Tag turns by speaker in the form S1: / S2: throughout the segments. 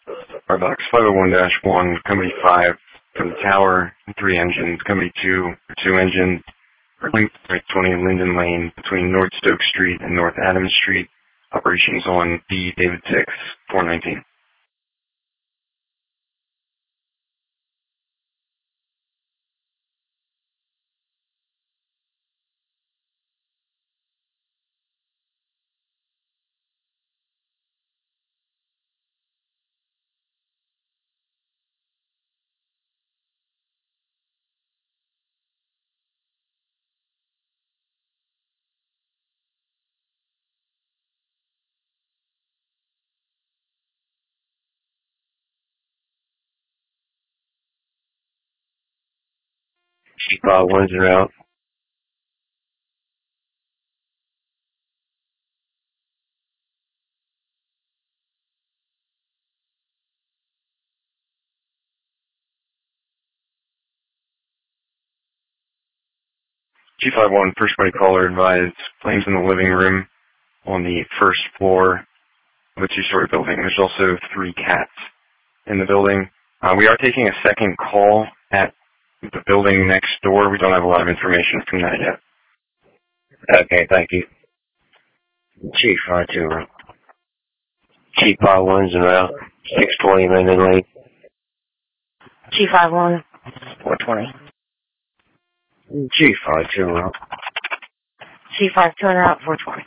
S1: Starbucks 501-1, Company 5 from the tower, 3 engines, Company 2, 2 engines, Link 20 Linden Lane between North Stoke Street and North Adams Street. Operations on B. David 6, 419.
S2: Chief 5-1's are out.
S1: G51, first party caller advised flames in the living room on the first floor of a 2-story building. There's also 3 cats in the building. We are taking a second call at the building next door. We don't have a lot of information from that yet.
S2: Okay, thank you. Chief 5-2. Chief 5-1's are out. 620 Linden Lane.
S3: Chief 5-1, 420.
S2: Chief 5-2 out.
S3: Chief 5-2 and out, 420.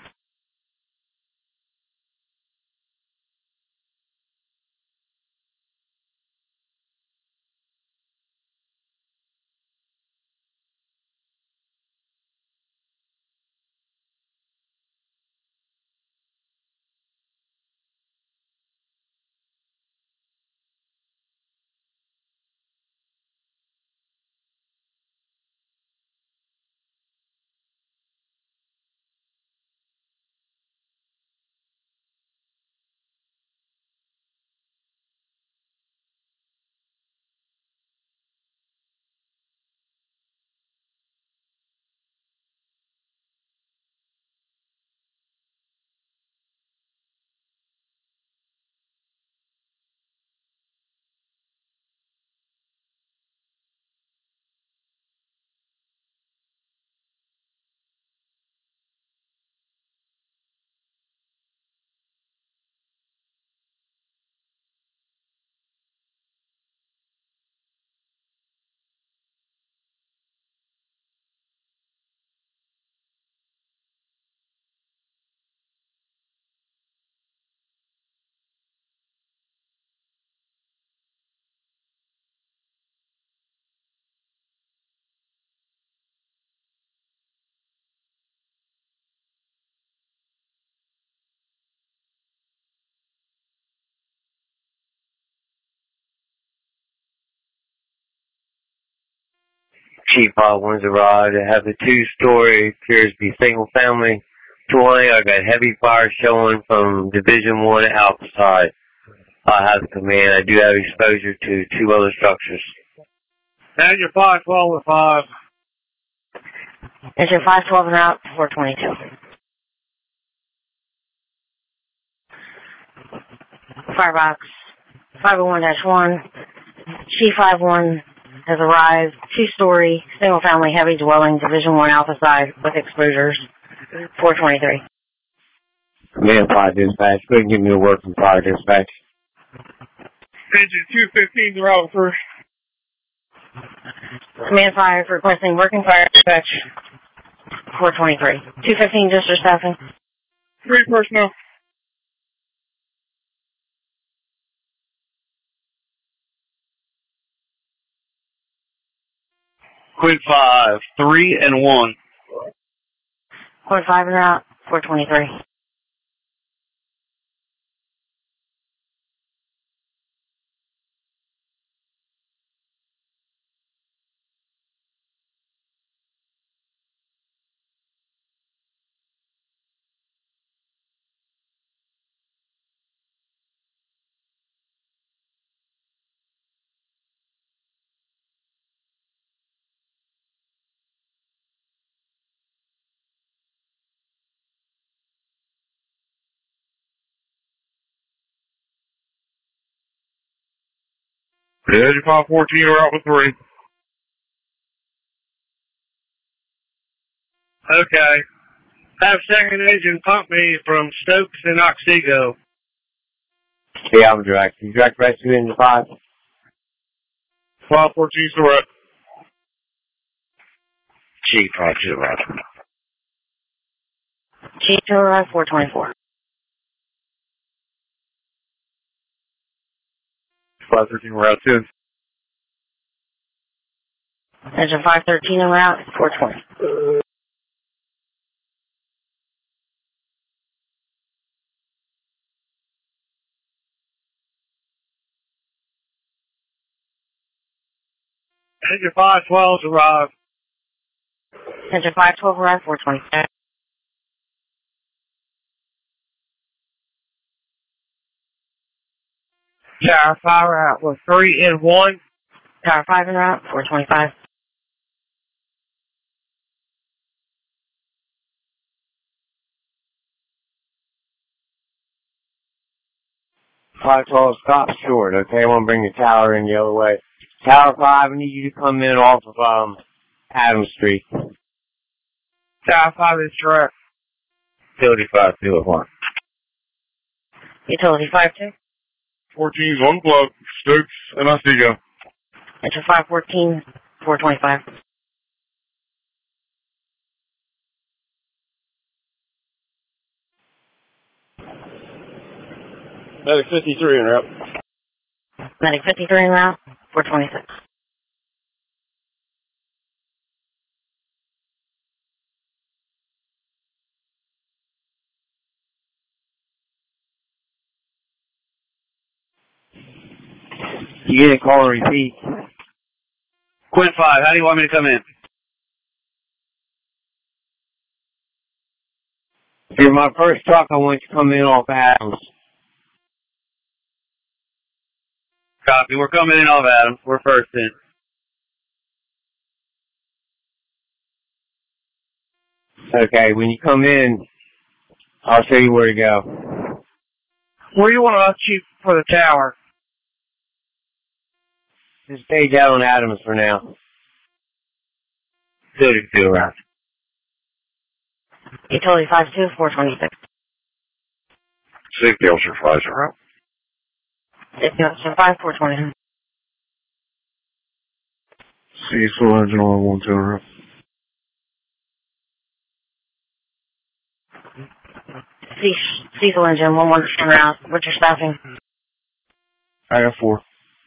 S2: Chief 5-1's arrived. I have a 2-story, appears to be single family dwelling. I got heavy fire showing from Division 1 outside. I have the command. I do have exposure to 2 other structures.
S4: And your 512 with 5.
S3: Is your 512 and out, 422. Firebox 501-1, Chief 5-1 has arrived, 2-story, single-family, heavy dwelling, Division 1 Alpha side with exposures, 423.
S2: Command 5 dispatch. Go ahead and give me a word from fire dispatch.
S4: Engine 215 are out first.
S3: Command 5 requesting working fire dispatch, 423. 215 district staffing.
S4: 3 personnel.
S5: Quid 5, 3 and 1.
S3: Quid 5 and out, 423.
S4: Engine 514, route with 3.
S5: Okay. Have second agent pump me from Stokes and Otsego.
S2: Yeah, I'm direct. You direct rescue into 5?
S4: 514 direct.
S1: Chief, Roger, Roger.
S3: Chief to arrive 424.
S4: 513 route 2.
S3: Engine 513 en route 420.
S5: Engine 512's arrived.
S3: Engine 512 arrive 420.
S5: Tower 5 route with 3 and 1.
S3: Tower 5 en route 425.
S2: Five 12 stop short, okay? I want to bring the tower in the other way. Tower 5, I need you to come in off of, Adams Street.
S5: Tower 5 is direct.
S2: Utility 5, 2 at 1.
S3: Utility 52.
S4: 14's on plug. Stokes and Otsego.
S3: Engine 514 425.
S4: Medic 53 en route.
S3: Medic 53 en route 426.
S2: You get a call and repeat.
S5: Quint 5, how do you want me to come in?
S2: If you're my first truck, I want you to come in off Adams.
S5: Copy, we're coming in off Adams. We're first in.
S2: Okay, when you come in, I'll show you where to go.
S5: Where do you want to shoot for the tower?
S2: Just stay down on Adams for now. 32 route.
S3: Utility 52 426.
S1: Safety officer flies en route.
S3: Safety officer 5 420.
S4: Cecil engine on 12 en route.
S3: Cecil engine 112 en route. What's your staffing?
S4: I got 4.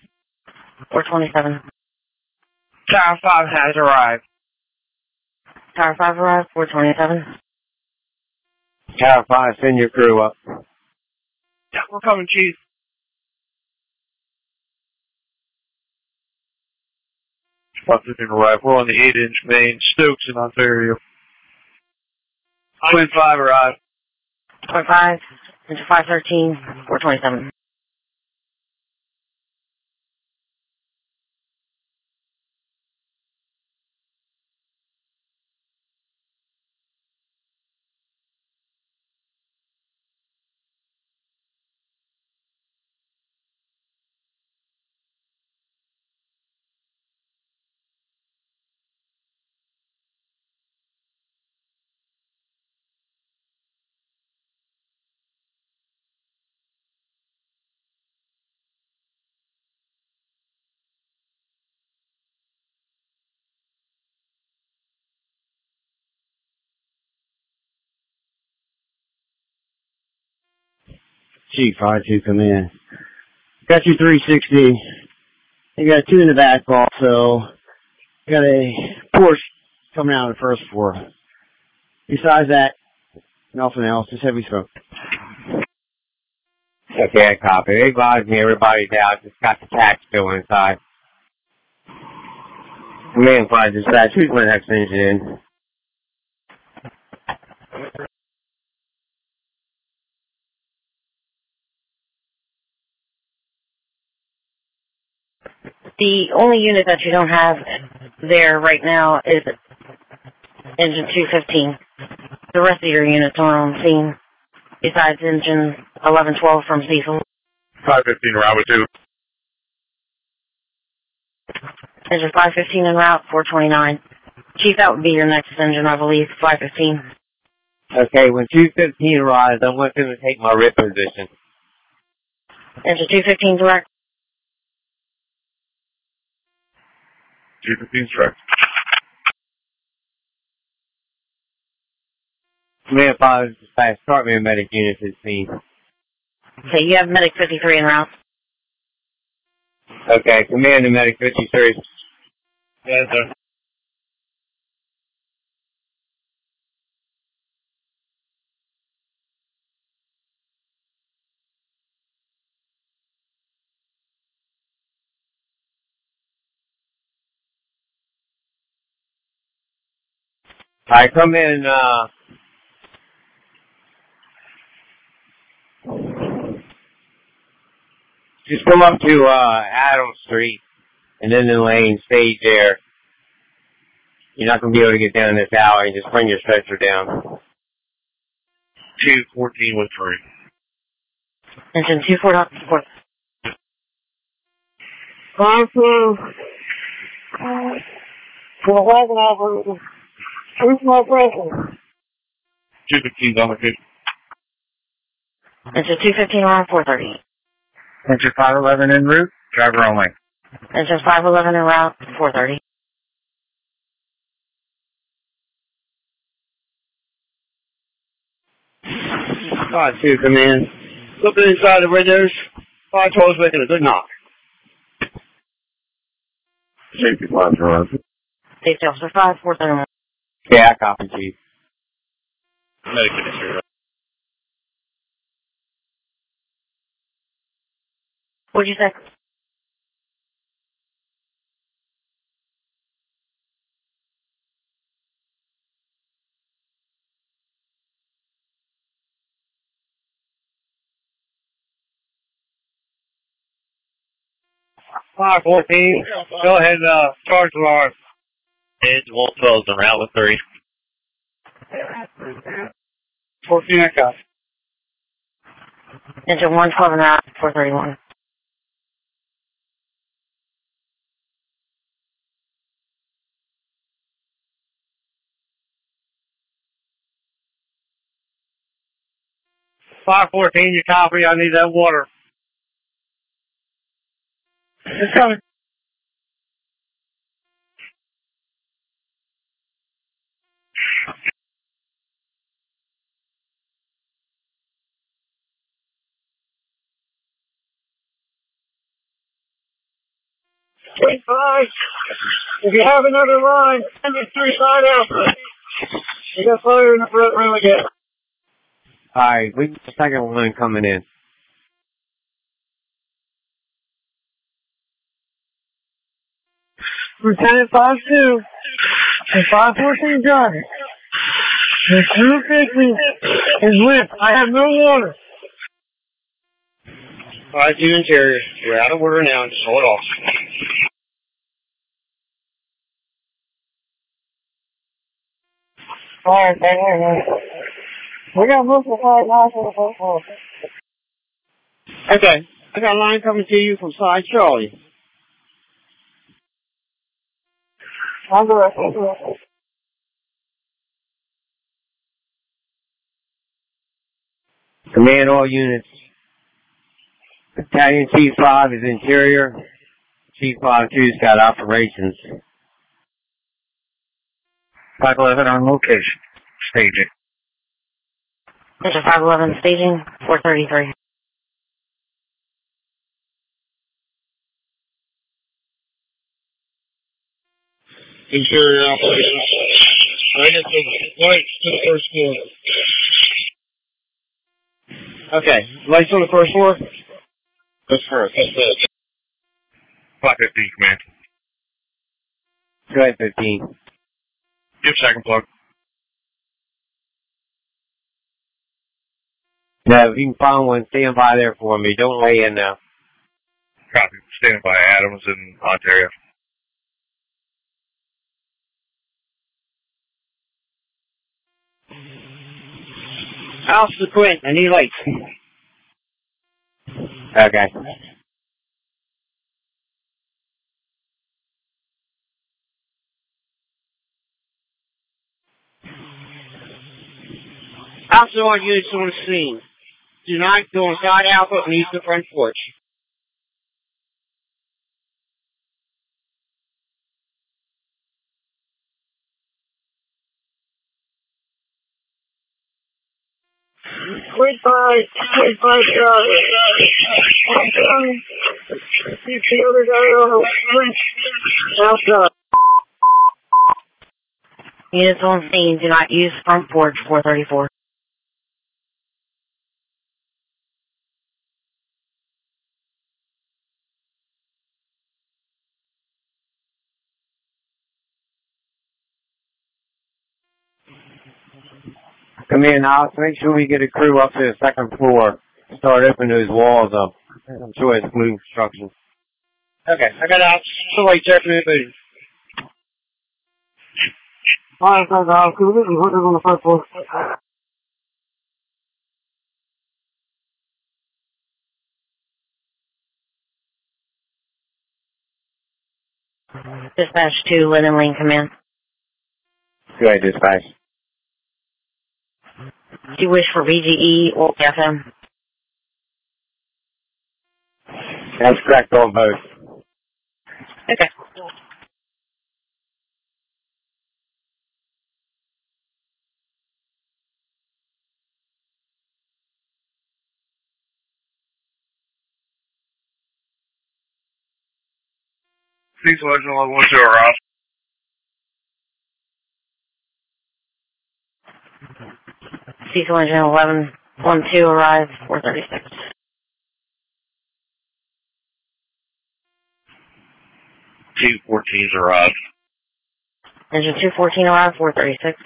S3: 427.
S5: Tower 5 has arrived.
S3: Tower 5 arrived 427.
S2: Tower 5, send your crew up.
S5: We're coming, Chief.
S4: About 15 arrive. We're on the 8-inch main, Stokes in Ontario.
S5: Quint 5 arrived.
S3: Point 5. Engine 513 427.
S2: Chief, 5-2, come in. Got your 360. You got 2 in the back also. You got a Porsche coming out of the first floor. Besides that, nothing else, just heavy smoke. Okay, I copy. They advised me everybody's out. Just got the tax still inside. Command 5 dispatch. Who's my next engine in?
S3: The only unit that you don't have there right now is engine 215. The rest of your units are on scene, besides engine 1112 from Cecil.
S4: 515 route with 2.
S3: Engine 515 en route, 429. Chief, that would be your next engine, I believe, 515.
S2: Okay, when 215 arrives, I want them to take my rip position.
S3: Engine 215 direct.
S4: 215 direct.
S2: Command 5 dispatch, start me a medic unit to the scene.
S3: Okay, you have medic 53 en route.
S2: Okay, command to medic 53.
S4: Yes, sir.
S2: Alright, come in, just come up to, Adam Street, and then the lane, stage there. You're not going to be able to get down this alley, just bring your stretcher down.
S4: 214 with 3.
S3: Engine 244.
S4: Where's my present? 215 on location.
S3: Engine 215 around 430.
S1: Engine 511 en route, driver only.
S3: Engine 511 en route, 430.
S5: 5-2, come in. Looking inside the windows. 512 is making a good knock.
S4: Safety flags are on.
S3: Safety officer 5, 431.
S2: Yeah, I copy, Chief.
S4: Medic 53.
S3: What'd you say?
S5: Five 14. Go ahead, charge alarm.
S2: Engine 112 is en route with 3.
S5: 14 I got.
S3: Engine 112 en route, 431.
S5: Five 14, you copy. I need that water. It's coming. Five. If you have another line, send it 3 side out. You got fire in the front room again.
S2: Alright, we got the second one coming in.
S5: Lieutenant 5-2 and 514 driving. The 250 is lit. I have no water. 5-2 interior. You're out of order now. Just hold off. Alright, we got multiple 5 miles on the first floor. Okay, I got a line coming to you from side Charlie. I'm directing.
S2: Command all units. Battalion Chief 5 is interior. Chief 5-2's got operations.
S1: 511 on location. Staging.
S3: Engine 511 staging, 433.
S5: Interior operations. Right to the first floor. Okay, lights on the first floor?
S4: That's first. That's it. 515, command.
S2: Go ahead, 15.
S4: Give second plug.
S2: Now, if you can find one, stand by there for me. Don't lay in now.
S4: Copy. Standing by Adams in Ontario.
S5: House to Quint, I need lights.
S2: Okay.
S5: Also, all units on the scene. Do not go inside Alpha and use the front porch. Wait by Charlie. Keep the other guy on the outside.
S3: Units on scene, do not use front porch 434.
S2: Command, I'll make sure we get a crew up to the second floor. Start opening those walls up. I'm sure it's glue construction.
S5: Okay, I got out. Somebody check me, please. Alright, can we get some hookers on the first floor?
S3: Dispatch to Linden Lane Command.
S2: Go ahead, dispatch.
S3: Do you wish for BGE or FM?
S2: That's correct on both.
S3: Okay.
S4: Please Legend 1112 arrive.
S3: Cecil Engine 1112 arrive 436.
S4: 214's arrived.
S3: Engine 214 arrive 436.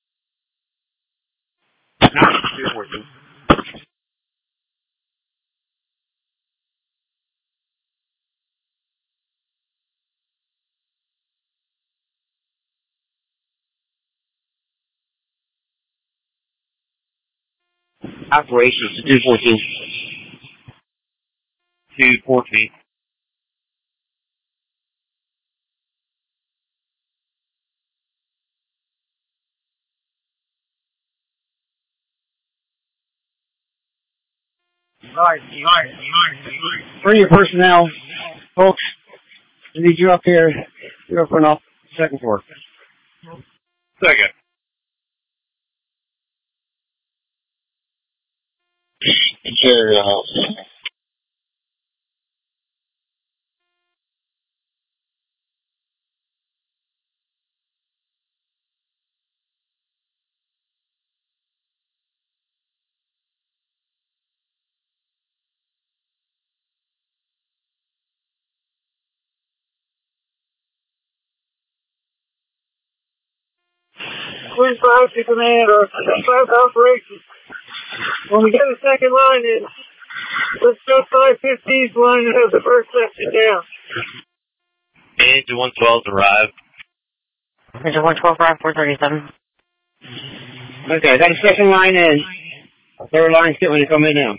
S4: 214.
S5: Operations to 214.
S4: 214.
S5: Alright. Bring your personnel, folks. I need you up here. You're up and off the second floor.
S4: Second.
S5: Sure, Where's the commander? South operations. When we get the second line in, let's go 515's line and have the first section down.
S2: Engine 112's arrived.
S3: Engine 112 arrive 437.
S5: Okay, I got a second line in. Third line's getting ready to come in now.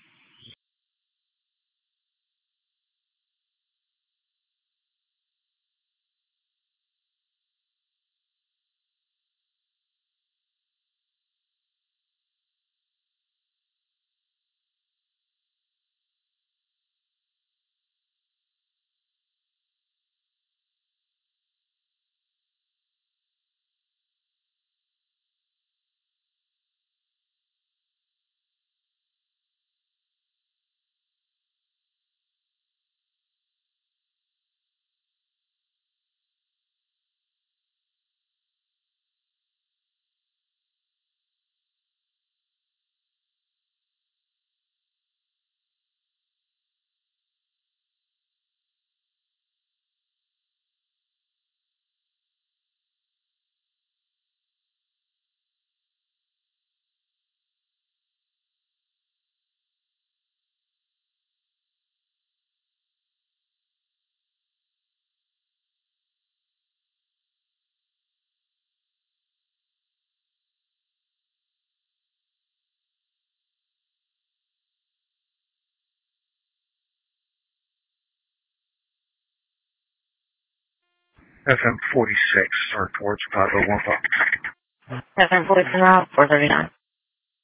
S4: FM 46, start towards 5015.
S3: FM 46 arrive 439.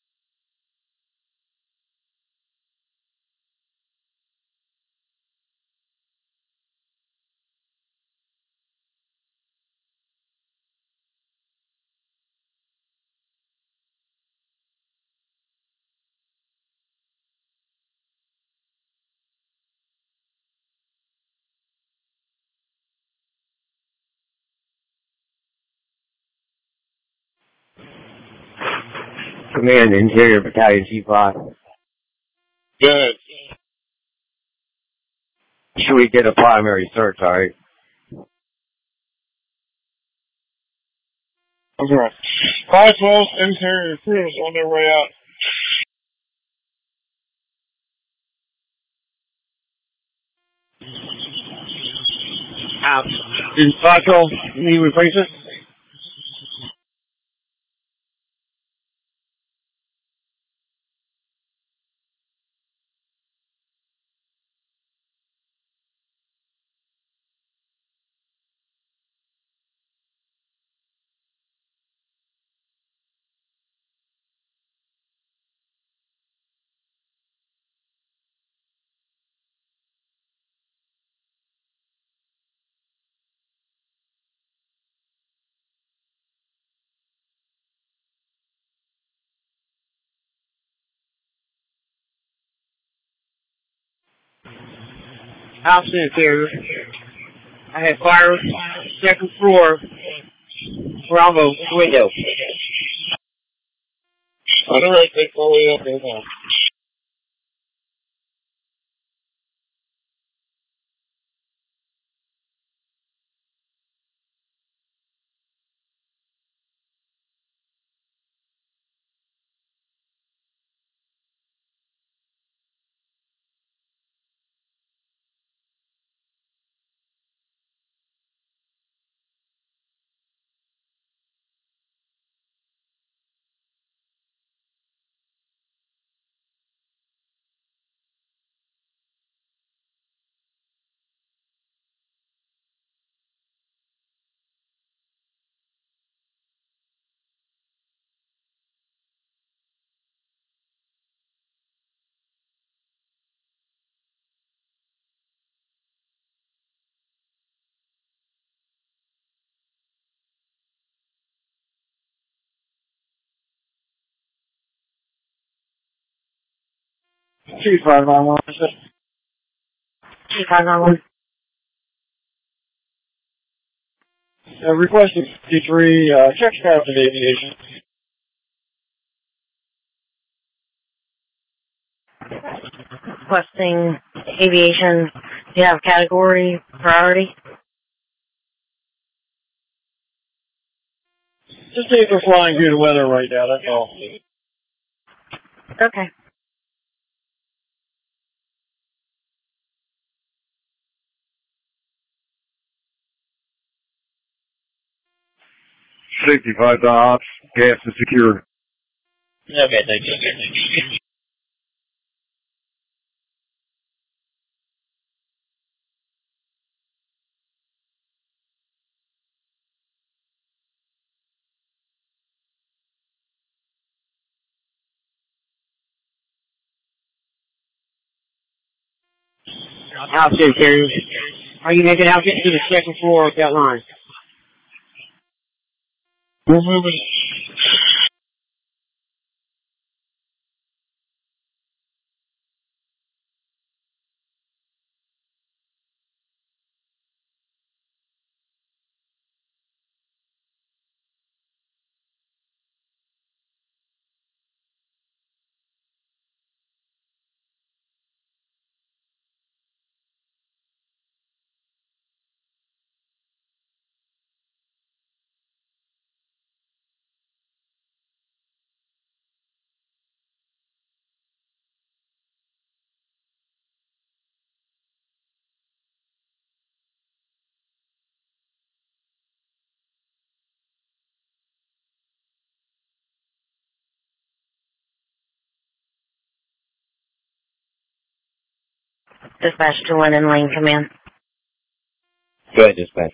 S2: Command, Interior Battalion G5.
S4: Good.
S2: Should we get a primary search, alright?
S4: Okay. 512 interior crews on their way out.
S5: Out. Did 512 need replacement? House interior. I had fire, second floor, Bravo, window.
S4: Alright, take all the way up there now.
S5: Chief 591.
S3: Chief 591.
S5: Requesting 53, check status of aviation.
S3: Requesting aviation. Do you have category priority?
S5: Just say we're flying due to weather right now, that's all.
S3: Okay.
S1: Safety 5 to ops. Gas is secure.
S4: Okay, thank you.
S5: House interior. Are you making out getting to the second floor of that line?
S4: We're moving.
S3: Dispatch to 1 in lane command.
S2: Go ahead, dispatch.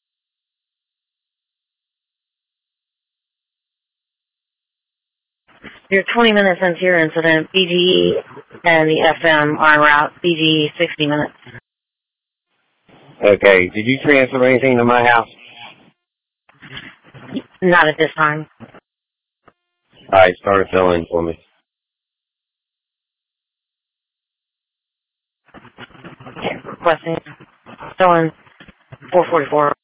S3: You're 20 minutes into your incident. BGE and the FM are en route. BGE 60 minutes.
S2: Okay, did you transfer anything to my house?
S3: Not at this time.
S2: Alright, start a fill-in for me.
S3: Requesting. Stolen 444.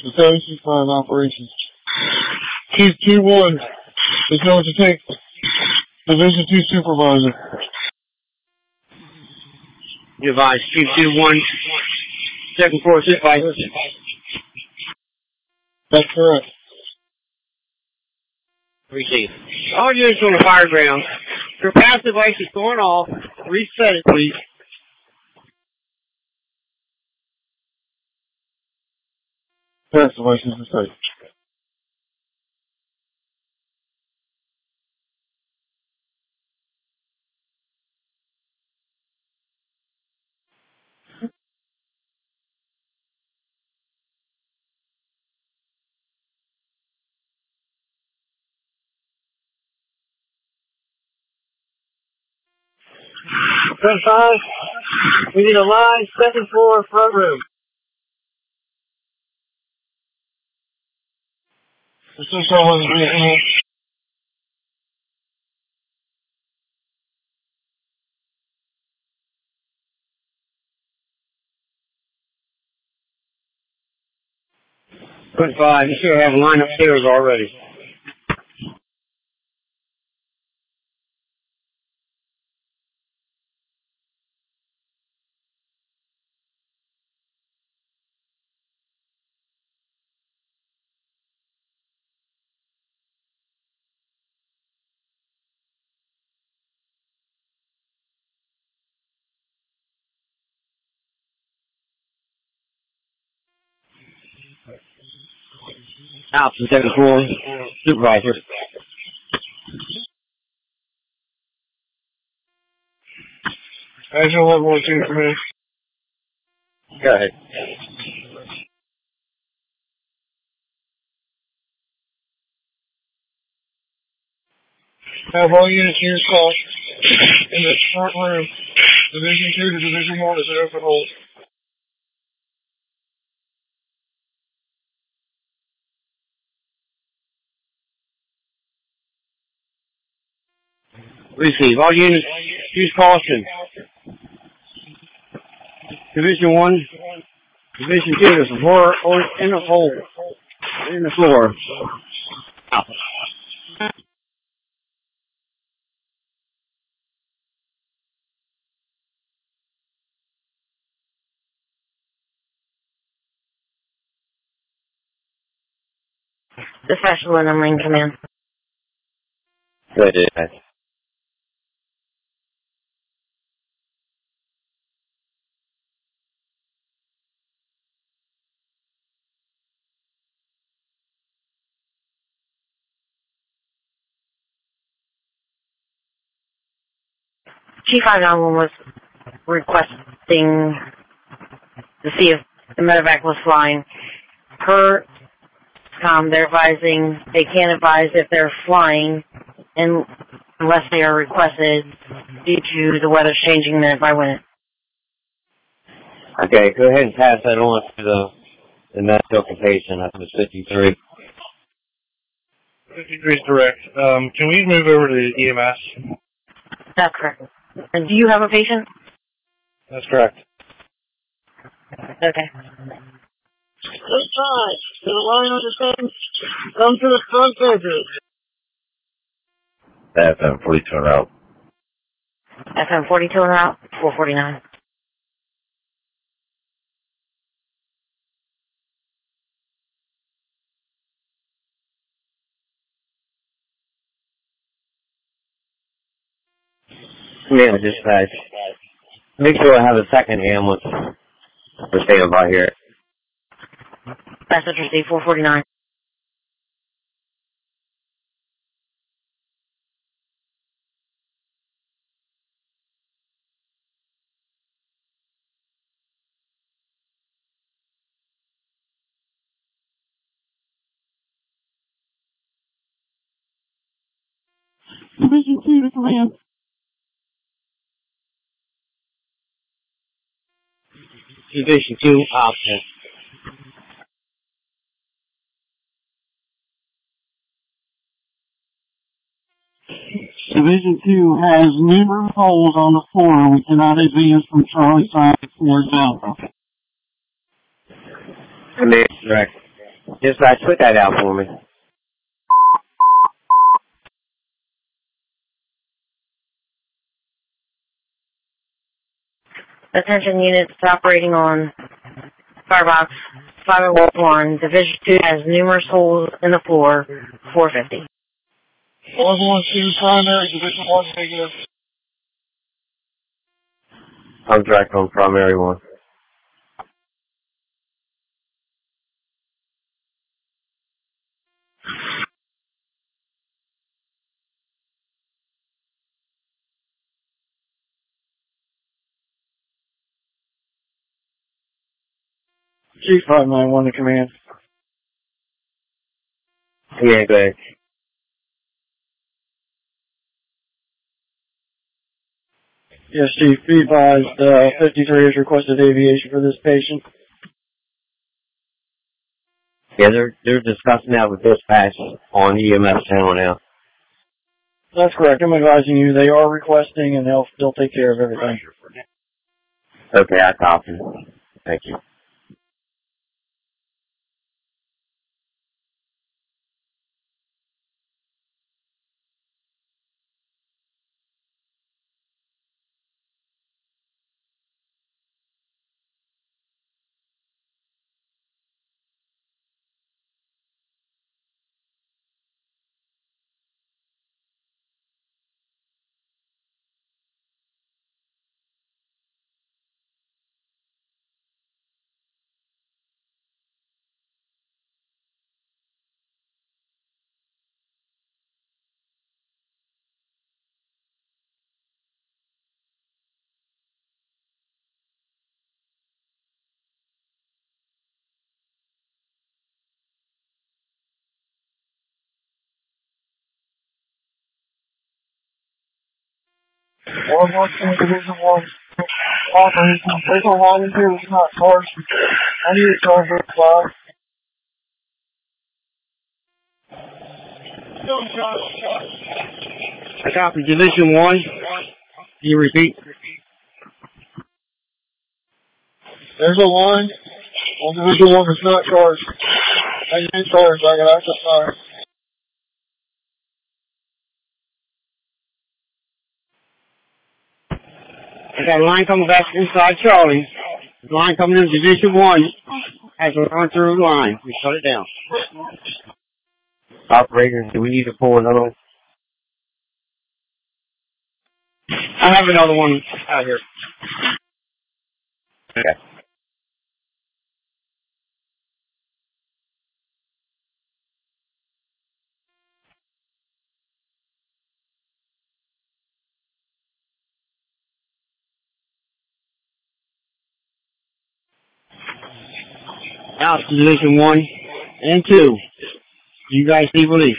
S5: The 765 operations. Chief 2-1 is going to take Division 2 Supervisor.
S2: You advise Chief 2-1, second floor supervisor.
S5: That's correct.
S2: Receive. All units on the fire ground. Your passive device is going off. Reset it, please.
S5: Pass device is in sight. Front 5, we need a line, second floor, front room. This is someone's being
S2: Front 5, you should have a line upstairs already. Out to second floor, supervisor.
S5: Agile level 2 for me.
S2: Go ahead.
S5: Have all units use call in the front room. Division 2 to Division 1 is an open hold.
S2: Receive. All units use caution. Division 1, Division 2, there's a floor in the hole. In the floor. Out.
S3: Dispatch 1 on main command.
S2: Good.
S3: Chief 591 was requesting to see if the medevac was flying. Per they're advising they can't advise if they're flying unless they are requested due to the weather changing minute by minute.
S2: Okay, go ahead and pass that on to the next occupation. I think it's 53.
S5: 53 is correct. Can we move over to EMS?
S3: That's correct. And do you have a patient?
S5: That's correct.
S3: Okay.
S5: Good try. To the line on the fence. Come to the front bedroom.
S2: FM 42 and out.
S3: FM 42 and out, 449.
S2: Yeah, dispatch. Make sure I have a second ambulance for standby here.
S3: That's what you see, 449.
S5: Division 2 to command.
S2: Division 2, option.
S5: Division 2 has numerous holes on the floor. We cannot advance from Charlie side towards Alpha.
S2: Command, direct. Dispatch, put that out for me.
S3: Attention units operating on Firebox 501. Division 2 has numerous holes in the floor. 450.
S5: 512 primary, Division 1 negative.
S2: I'm direct on primary 1.
S5: Chief 591 to command.
S2: Yeah, go ahead.
S5: Yes, Chief, be advised, 53 has requested aviation for this patient.
S2: Yeah, they're discussing that with dispatch on EMS channel now.
S5: That's correct. I'm advising you they are requesting and they'll take care of everything.
S2: Okay, I copy. Thank you.
S5: Division 1. Operation, take a volunteer was not charged. I need to charge her 5.
S2: I copy Division 1. Can you repeat?
S5: There's a line on Division 1 that's not charged. I need charged, I got access fire.
S2: I got a line coming back inside Charlie. The line coming in Division 1 has a run through line. We shut it down. Operator, do we need to pull another one? I have another one out here. Okay. Out to Division 1 and 2. You guys need relief.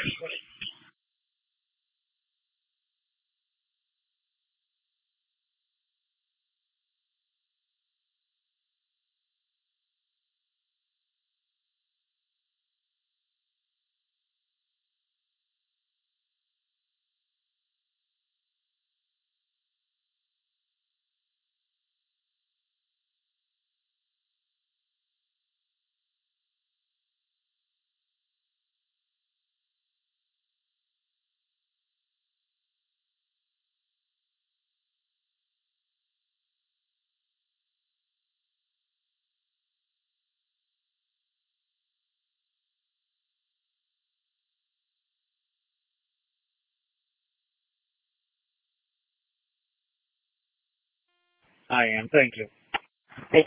S2: I am, thank you.
S3: Hey.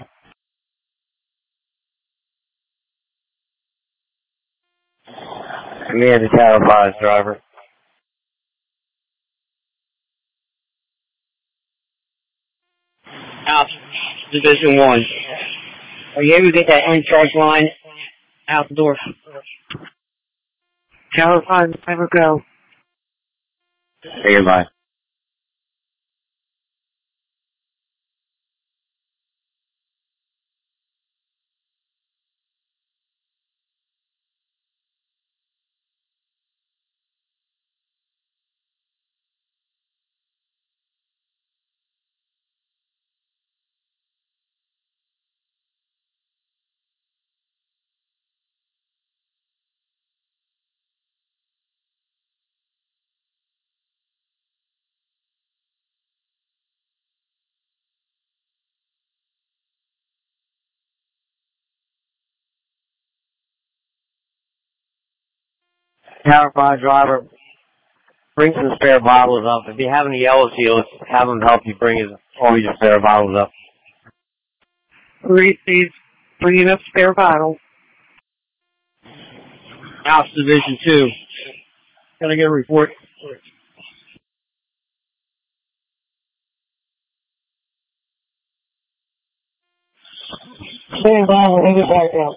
S2: Command to Tower 5, driver. Out Division 1. Are you able to get that uncharged line out the door?
S3: Tower 5, driver go.
S2: Stand by. Power 5 driver, bring some spare bottles up. If you have any yellow seals, have them help you bring all your spare bottles up.
S5: Receive. Bringing up spare bottle.
S2: House Division 2. Can I get a report?
S5: Stand by and get back out.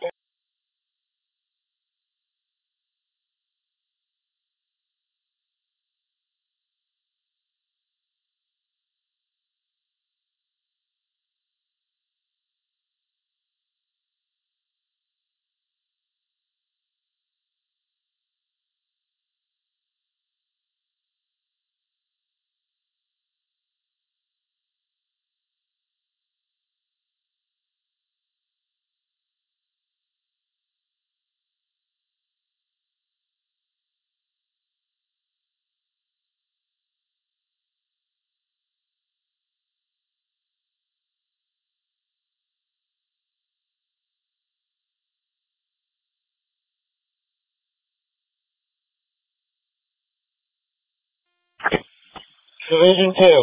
S5: Division 2.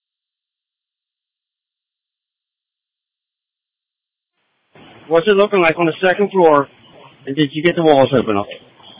S2: What's it looking like on the second floor? And did you get the walls open up?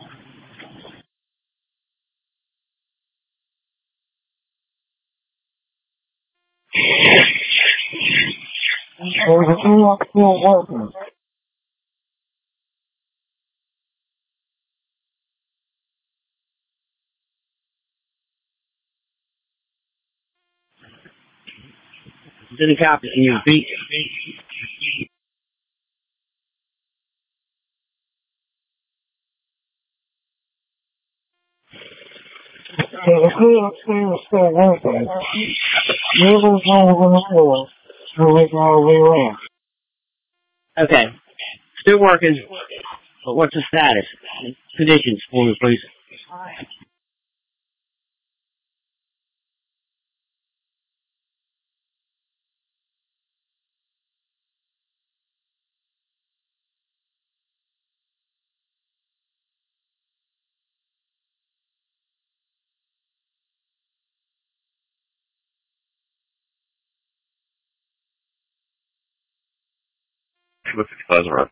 S2: Didn't copy. Can you repeat?
S5: The clear upstairs is still working. Moving holes on the floor. So we can all way around.
S2: Okay. Still working. But what's the status? Conditions for me, please.
S1: With 50,000 run.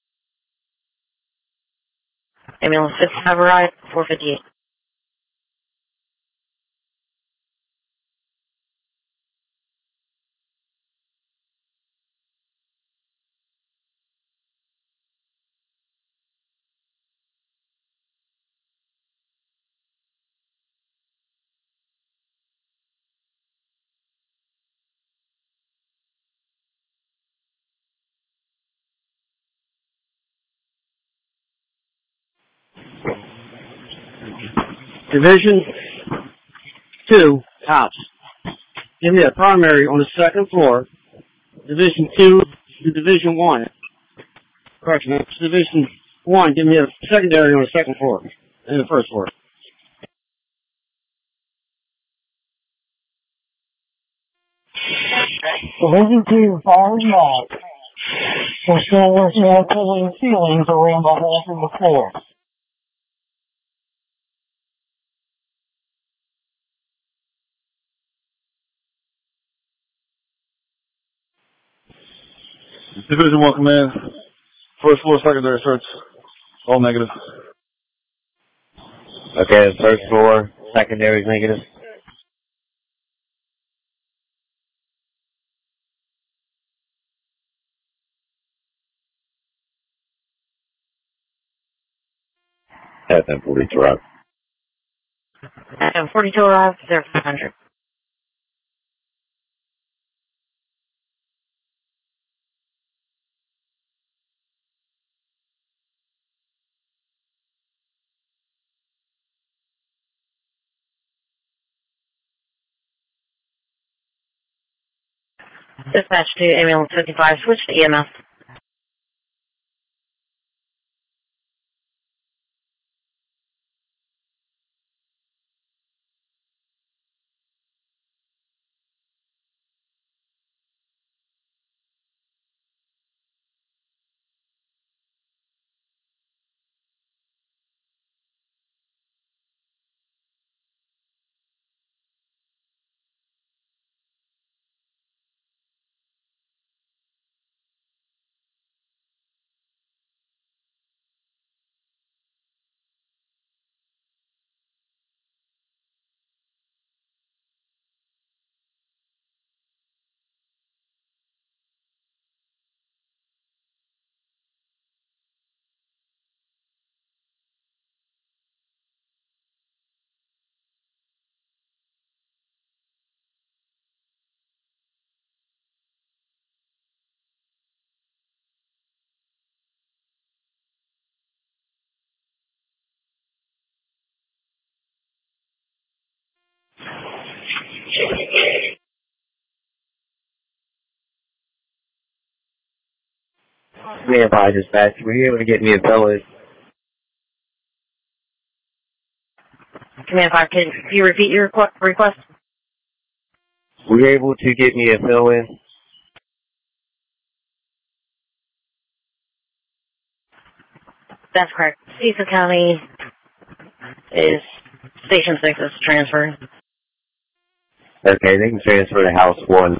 S3: Ambulance 55 arrived, 458.
S2: Division 2, tops. Give me a primary on the second floor. Division 2 to Division 1. Correction, that's Division 1. Give me a secondary on the second floor. And the first floor.
S5: Division 2, firing back. We're still working on pulling ceilings around the holes in the floor.
S4: Division 1 command. First floor secondary search. All negative.
S2: Okay, first floor, secondary is negative.
S1: At 1042 arrived.
S3: 42 arrived, 0500. Dispatch to ambulance 55, switch to EMS.
S2: Command 5 dispatch, were you able to get me a fill-in?
S3: Command 5, can you repeat your request?
S2: Were you able to get me a fill-in?
S3: That's correct. Cecil County is Station 6 is transferred.
S2: Okay, they can transfer to House 1.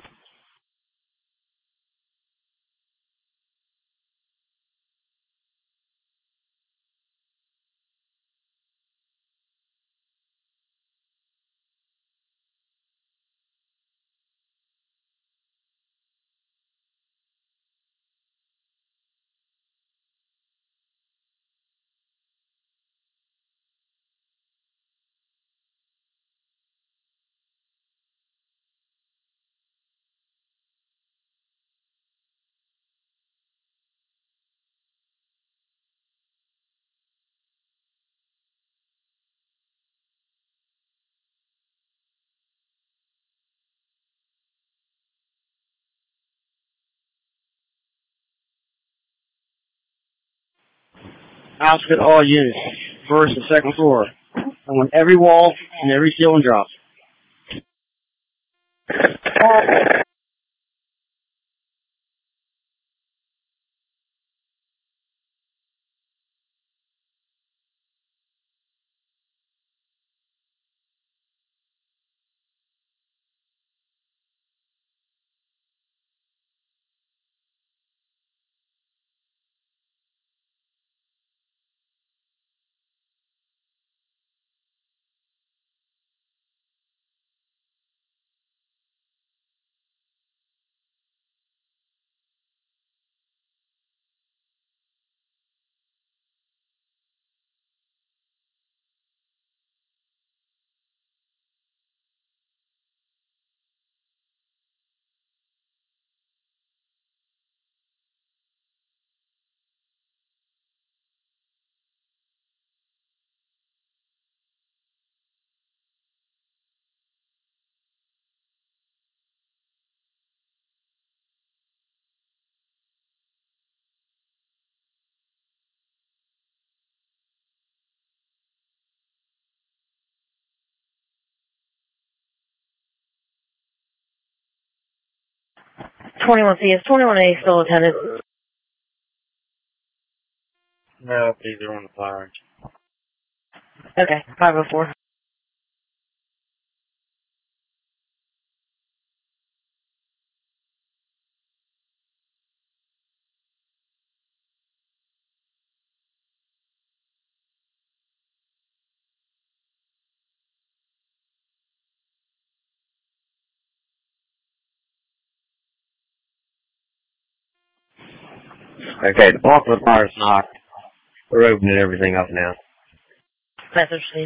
S6: Outfit all units, first and second floor. I want every wall and every ceiling dropped.
S3: Is 21A still attended?
S6: No, these are on the fire.
S3: Okay, 504.
S2: Okay, the bulk of the fire's knocked. We're opening everything up now.
S3: Message, please.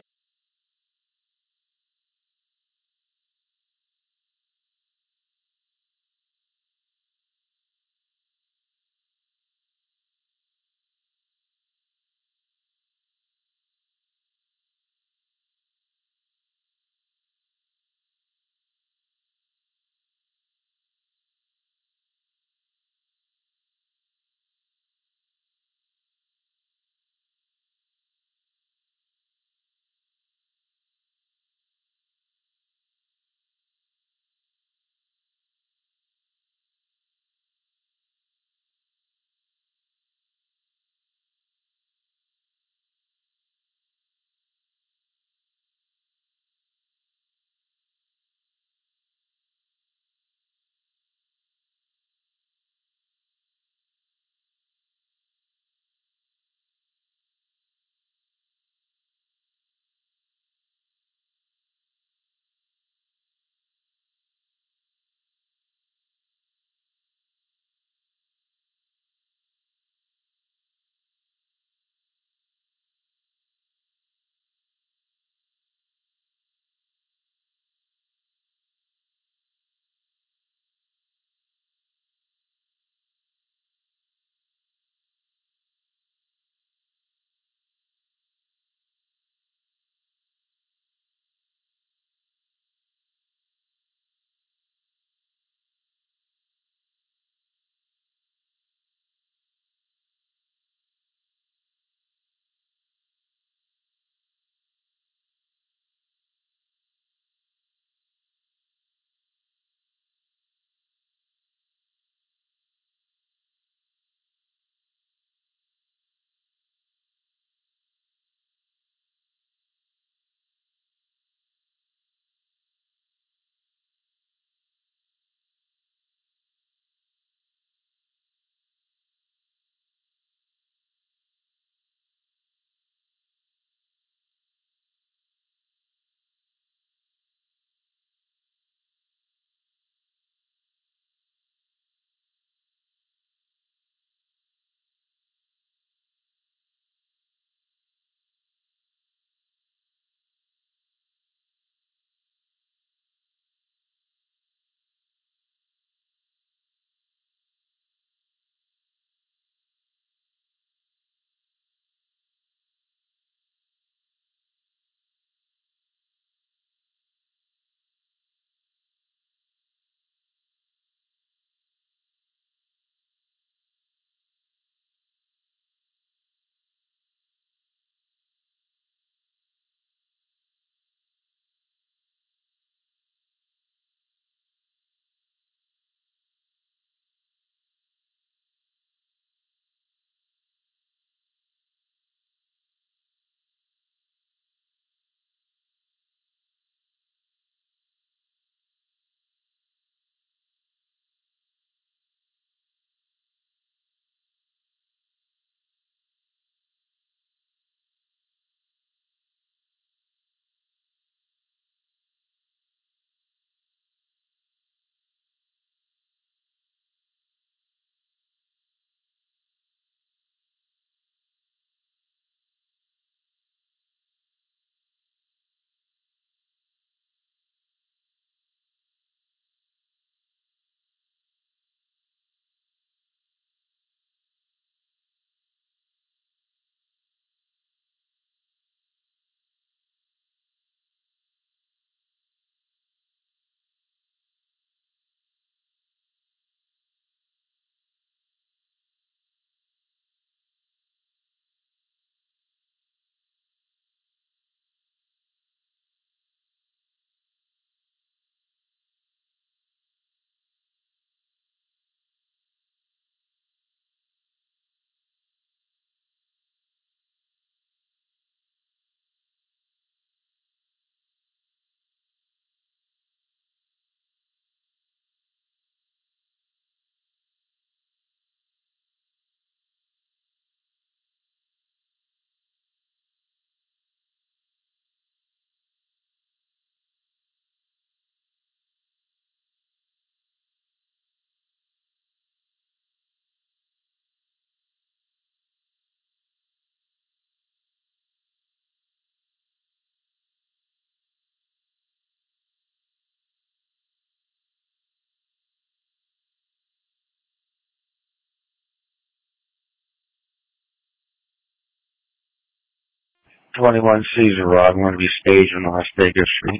S2: 21 Caesar Rod. I'm going to be staged on Las Vegas Street.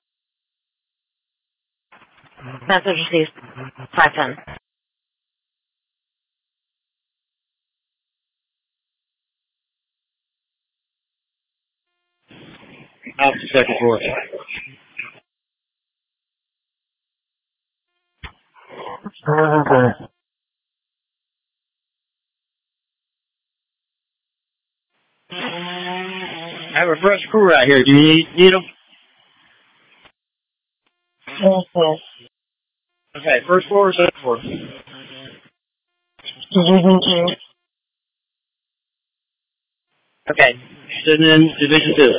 S3: That's what you see. 510.
S6: Out to second floor. I have a fresh crew out here. Do you need them? Okay, first floor or second floor? Okay, sitting in Division 2.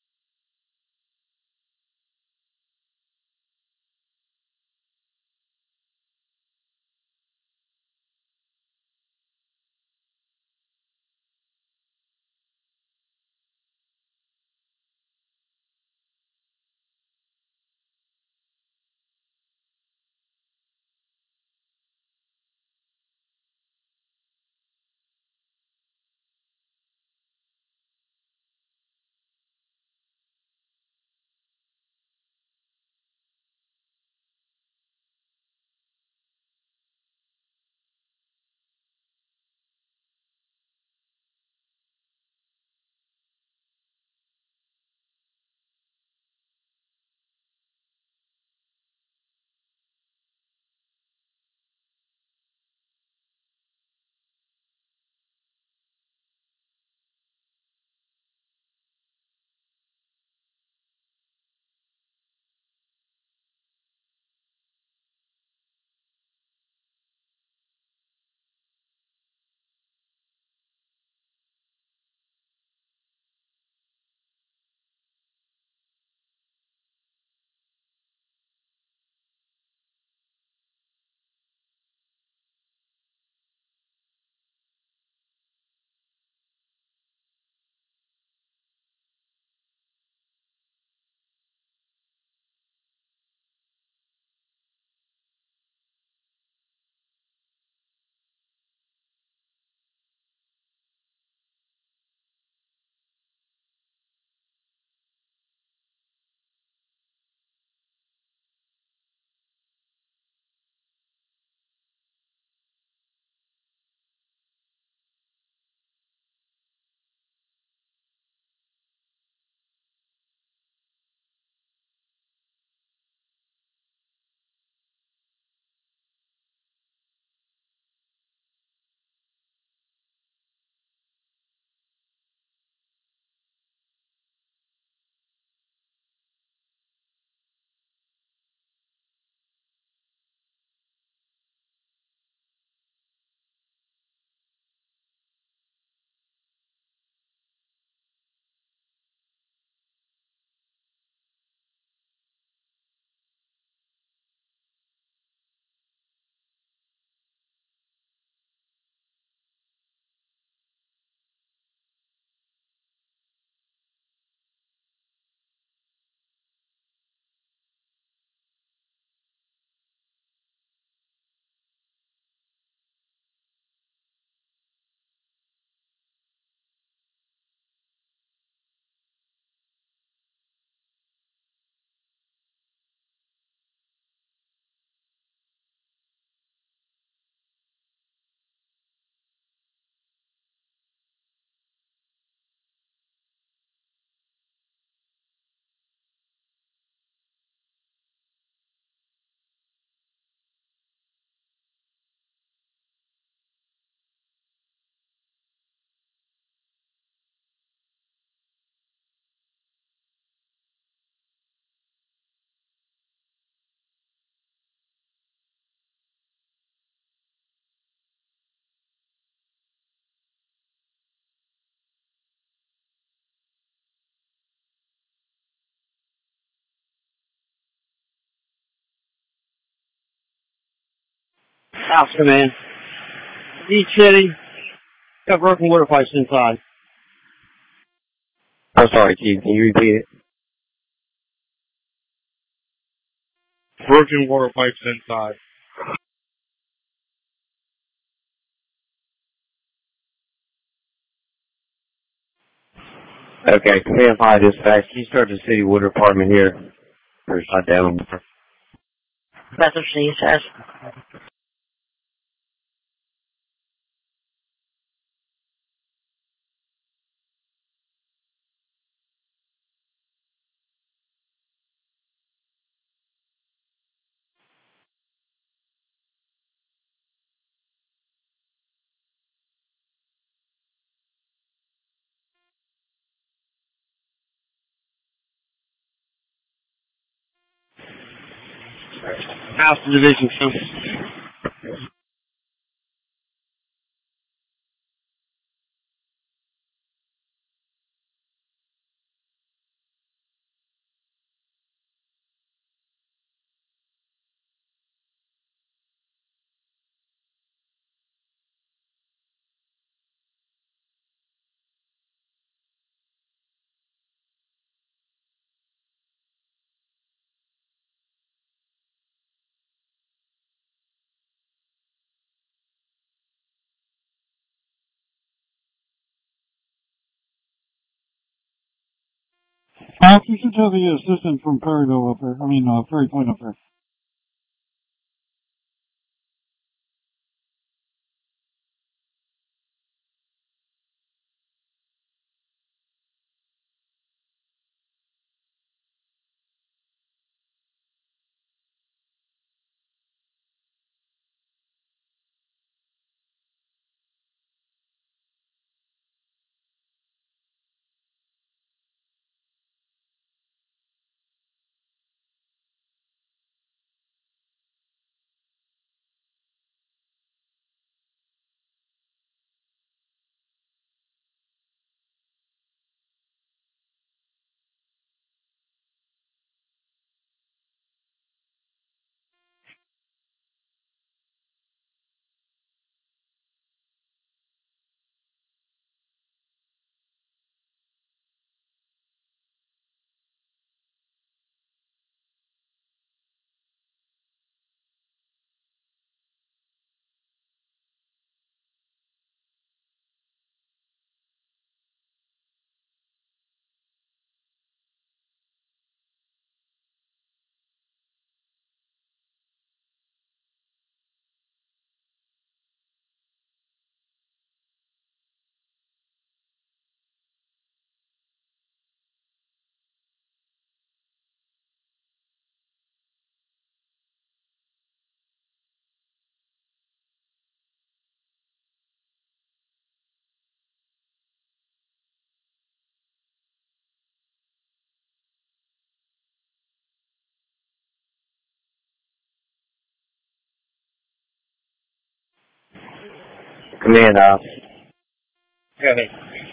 S6: House command. Each city got broken water pipes inside.
S2: I'm sorry, Chief. Can you repeat it?
S4: Broken water pipes inside.
S2: Okay, Command 5 dispatch. Can you start the city water department here? Or shut down?
S3: That's what she says.
S6: House Division 2.
S7: You should tell the assistant from Perryville up there. Ferry Point up there.
S2: Command off.
S6: Go ahead.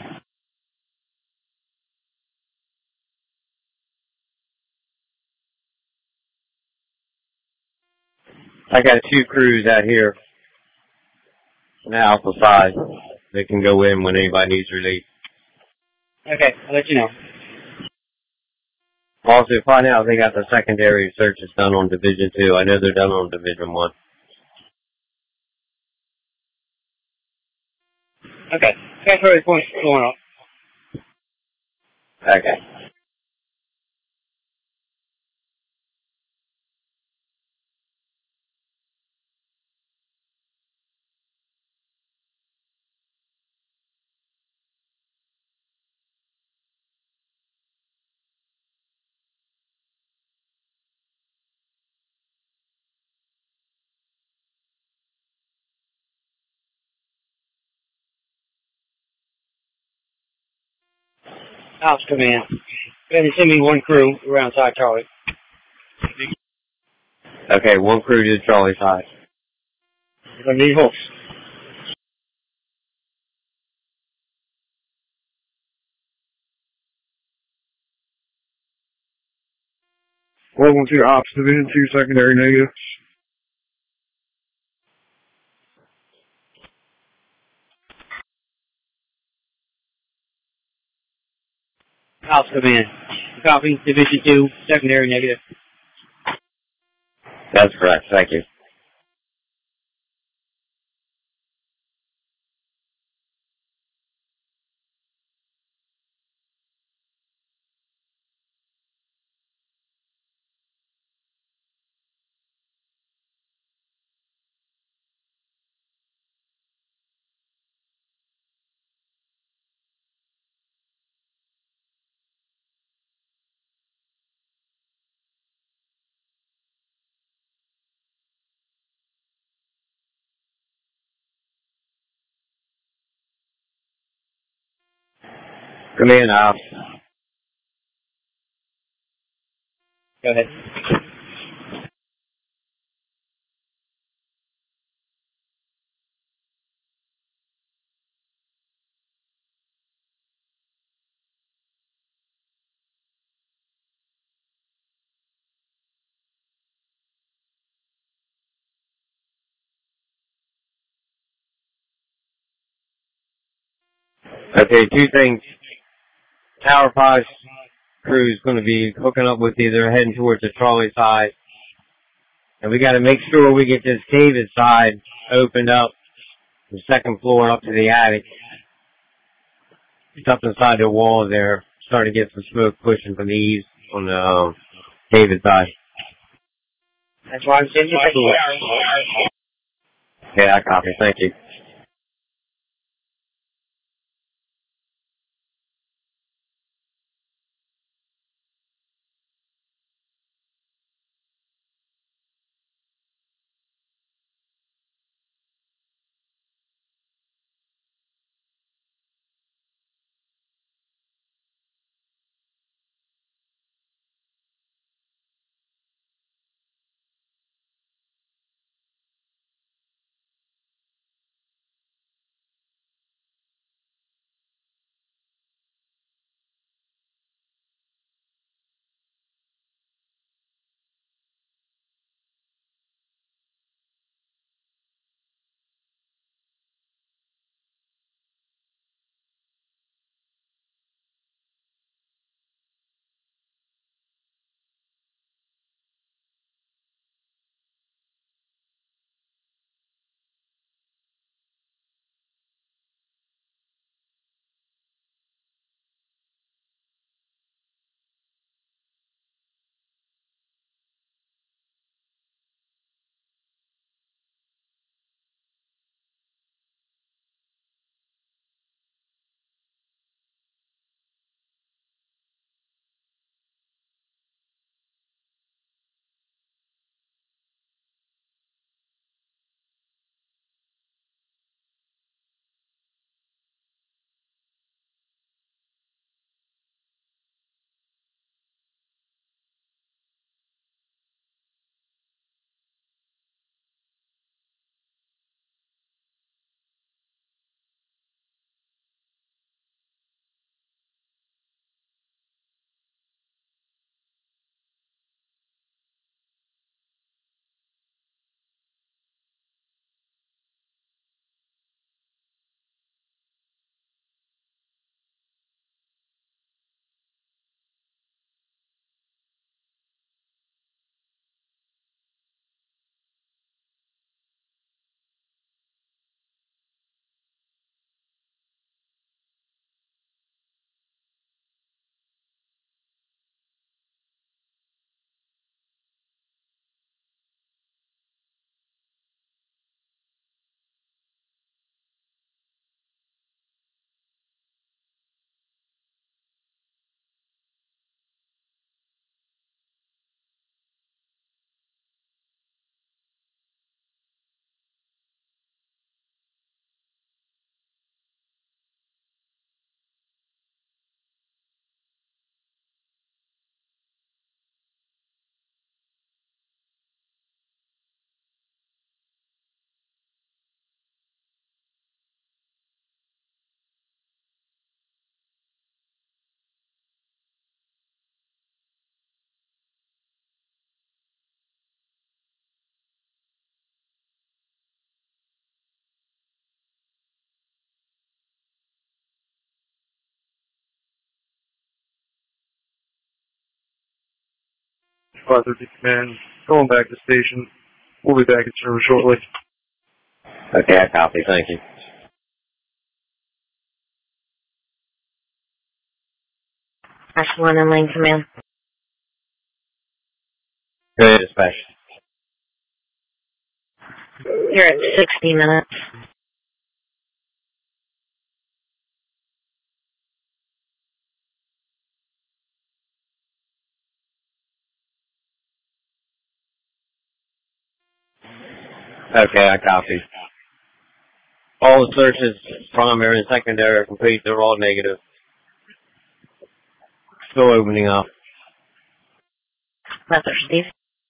S2: I got 2 crews out here on the alpha side. They can go in when anybody needs relief.
S6: Okay, I'll let you know.
S2: Also, find out if they got the secondary searches done on Division 2. I know they're done on Division 1.
S6: Okay. Ferry Point going up.
S2: Okay.
S6: House Command. Go ahead and send me 1 crew around Side Charlie.
S2: Okay, 1 crew to Charlie side.
S6: I need hooks.
S4: Welcome to Ops Division 2 secondary negative.
S6: House Command. Copy. Division 2, secondary negative.
S2: That's correct. Thank you. Command ops. Go ahead. Okay, two things. Tower 5 crew is going to be hooking up with you. They're heading towards the trolley side. And we got to make sure we get this David side opened up, the second floor up to the attic. It's up inside the wall there. Starting to get some smoke pushing from the eaves on the David side.
S3: That's why I'm saying
S2: Yeah, I copy. Thank you.
S4: Squad 13 Command, going back to station. We'll be back in service shortly.
S2: Okay, I copy. Thank you.
S3: Ashland and Lane Command.
S2: Go ahead, dispatch.
S3: You're at 60 minutes.
S2: Okay, I copy. All the searches, primary and secondary, are complete. They're all negative. Still opening up.
S3: Master Steve.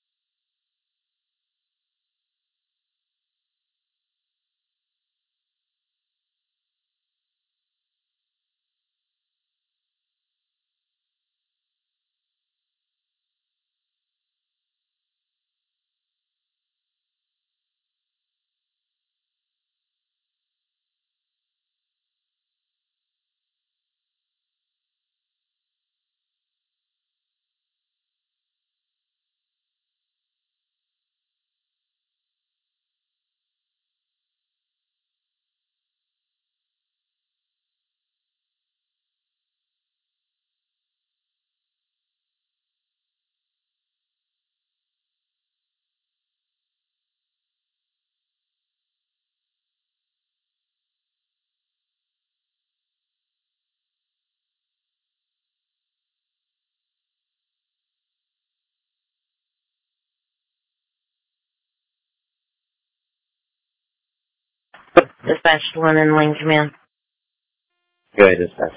S3: Dispatch to one in Lane Command.
S2: Go ahead, dispatch.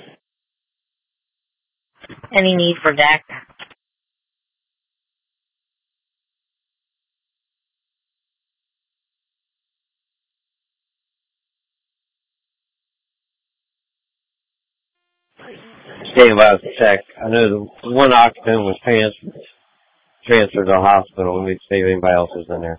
S3: Any need for DAC?
S2: Stand by to check. I know the one occupant was transferred to the hospital. Let me see if anybody else is in there.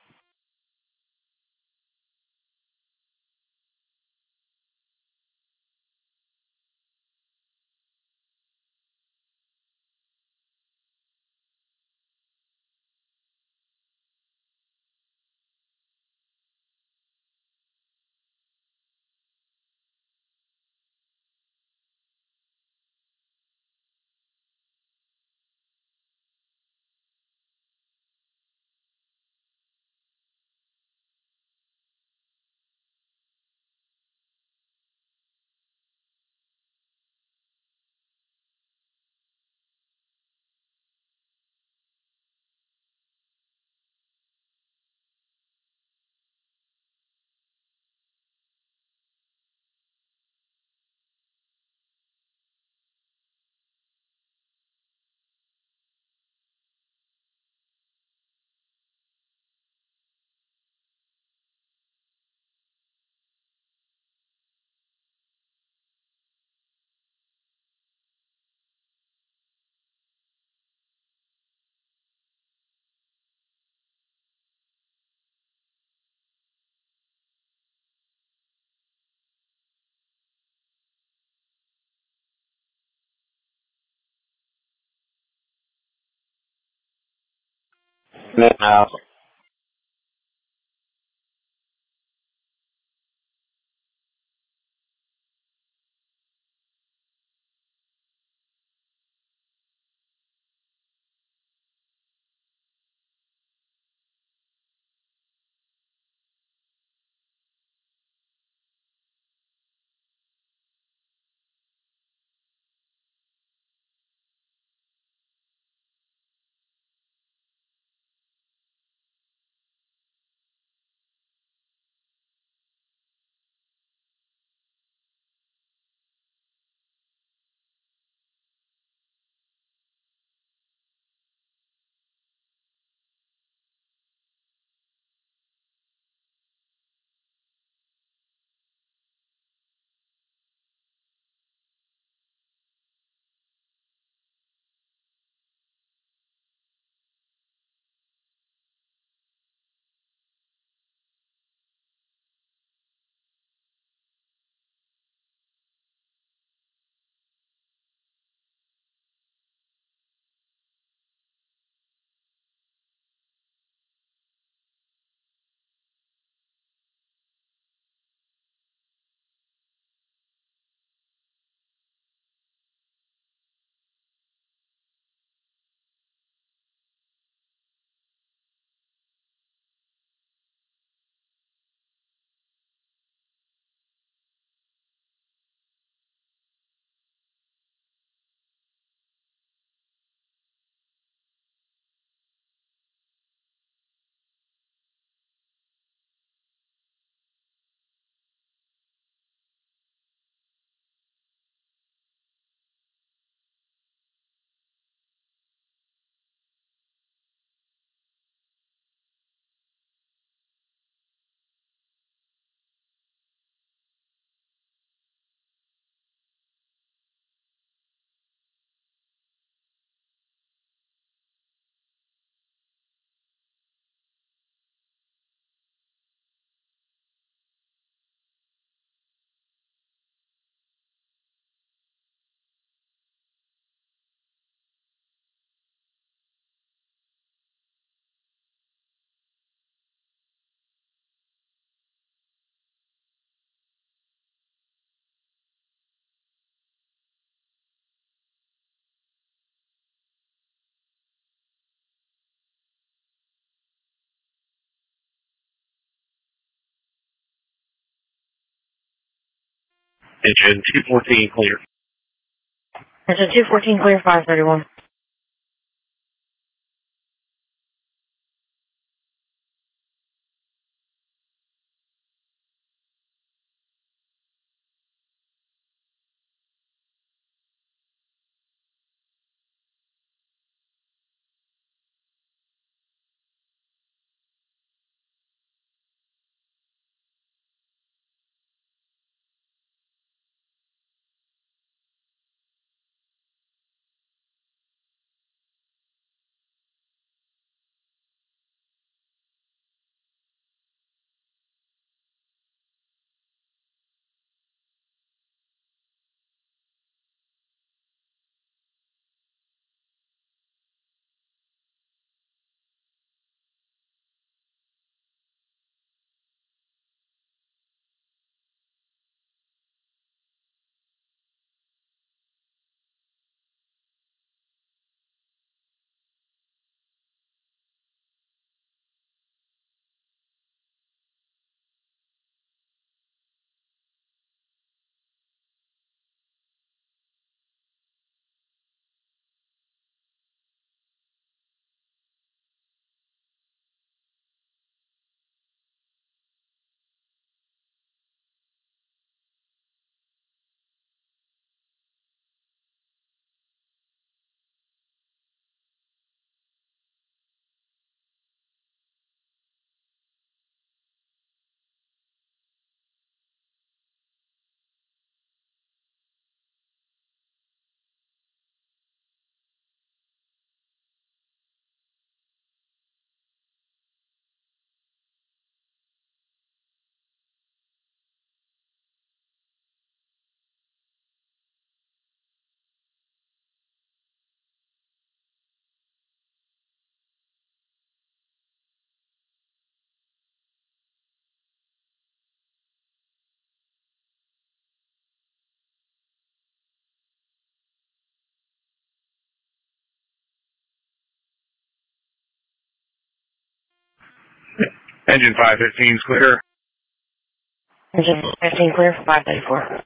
S2: No.
S4: Engine 214 clear.
S3: Engine 214 clear, 531.
S1: Engine 515 is clear.
S3: Engine 15 clear, 534.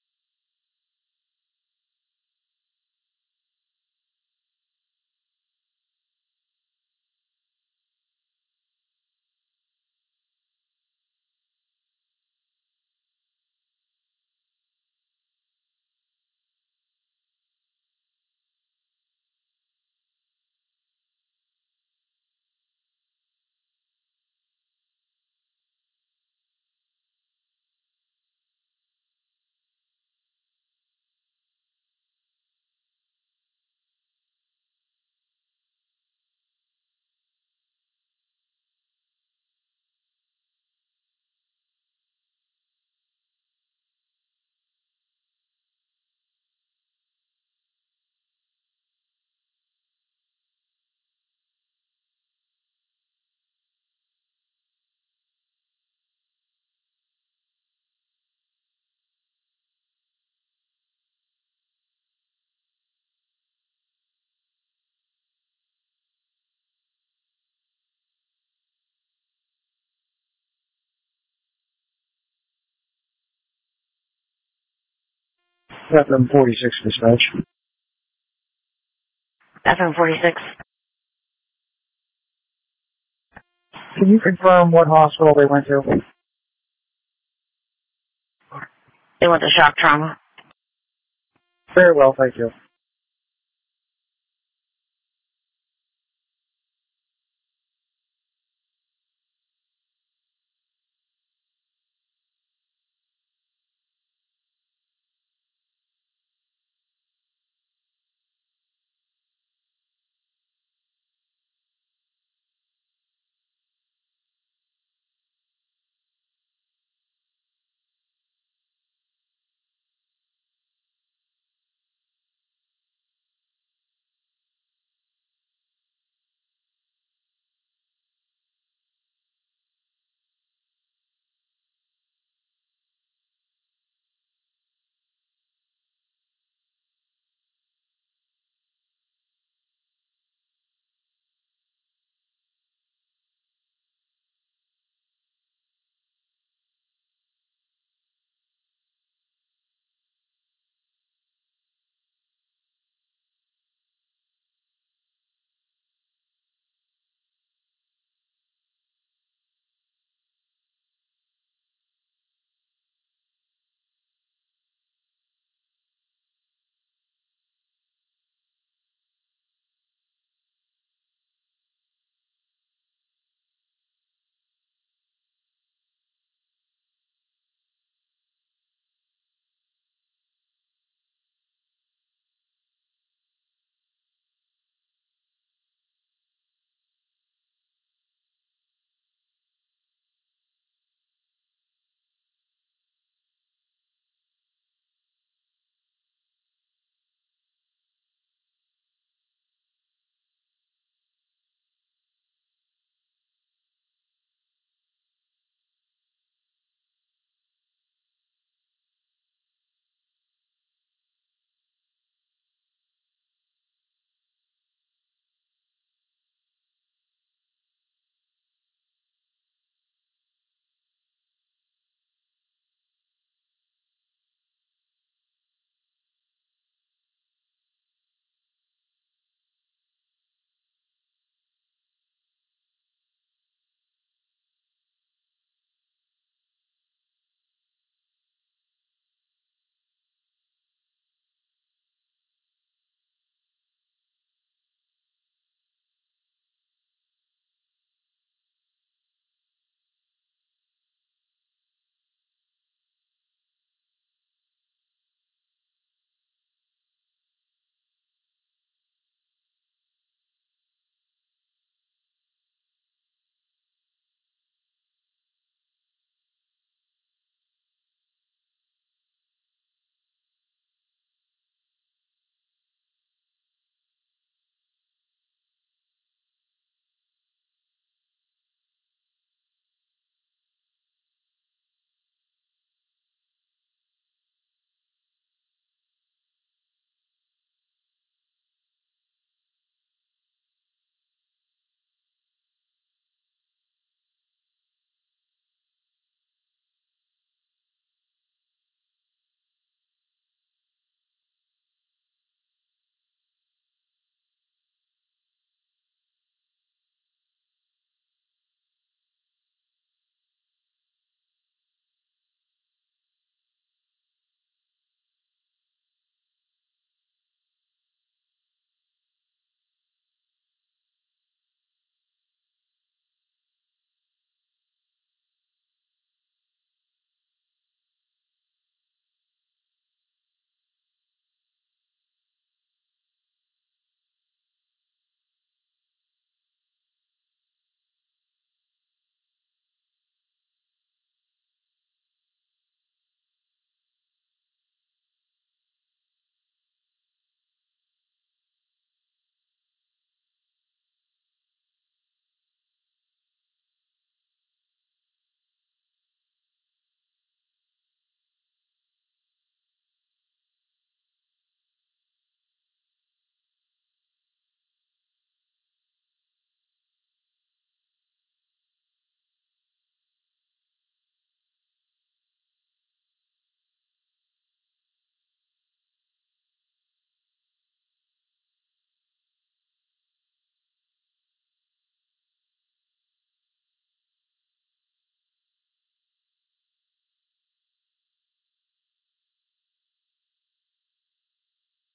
S6: FM 46 dispatch.
S3: FM 46.
S6: Can you confirm what hospital they went to?
S3: They went to shock trauma.
S6: Very well, thank you.